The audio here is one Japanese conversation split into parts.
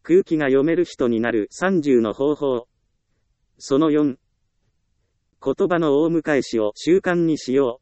空気が読める人になる30の方法。その4。言葉の大迎えしを習慣にしよ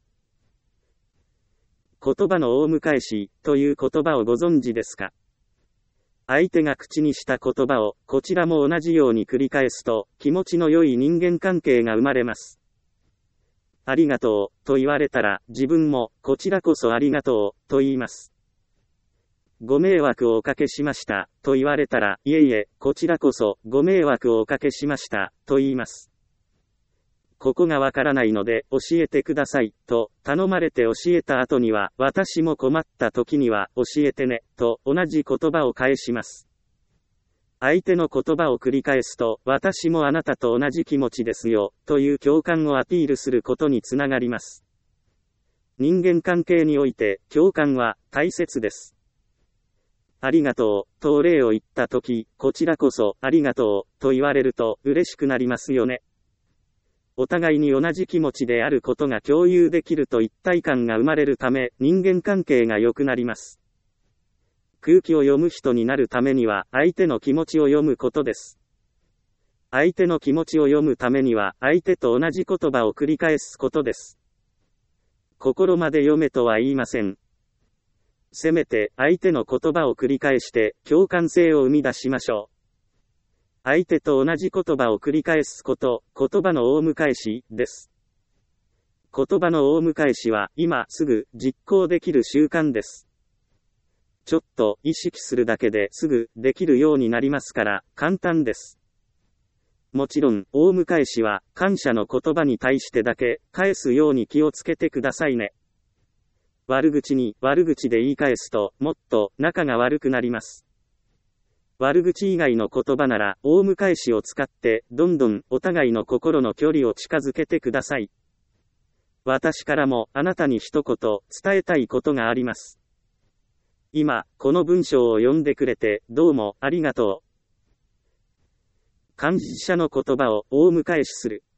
う。言葉の大迎えしという言葉をご存知ですか？相手が口にした言葉をこちらも同じように繰り返すと気持ちの良い人間関係が生まれます。ありがとうと言われたら自分もこちらこそありがとうと言います。ご迷惑をおかけしましたと言われたらいえいえこちらこそご迷惑をおかけしましたと言います。ここがわからないので教えてくださいと頼まれて教えた後には私も困った時には教えてねと同じ言葉を返します。相手の言葉を繰り返すと私もあなたと同じ気持ちですよという共感をアピールすることにつながります。人間関係において共感は大切です。ありがとうとお礼を言った時、こちらこそありがとうと言われると嬉しくなりますよね。お互いに同じ気持ちであることが共有できると一体感が生まれるため人間関係が良くなります。空気を読む人になるためには相手の気持ちを読むことです。相手の気持ちを読むためには相手と同じ言葉を繰り返すことです。心まで読めとは言いません。せめて相手の言葉を繰り返して共感性を生み出しましょう。相手と同じ言葉を繰り返すこと、言葉の大迎えしです。言葉の大迎えしは今すぐ実行できる習慣です。ちょっと意識するだけですぐできるようになりますから簡単です。もちろん大迎えしは感謝の言葉に対してだけ返すように気をつけてくださいね。悪口に悪口で言い返すともっと仲が悪くなります。悪口以外の言葉なら大迎えしを使ってどんどんお互いの心の距離を近づけてください。私からもあなたに一言伝えたいことがあります。今この文章を読んでくれてどうもありがとう。感謝の言葉を大迎えしする。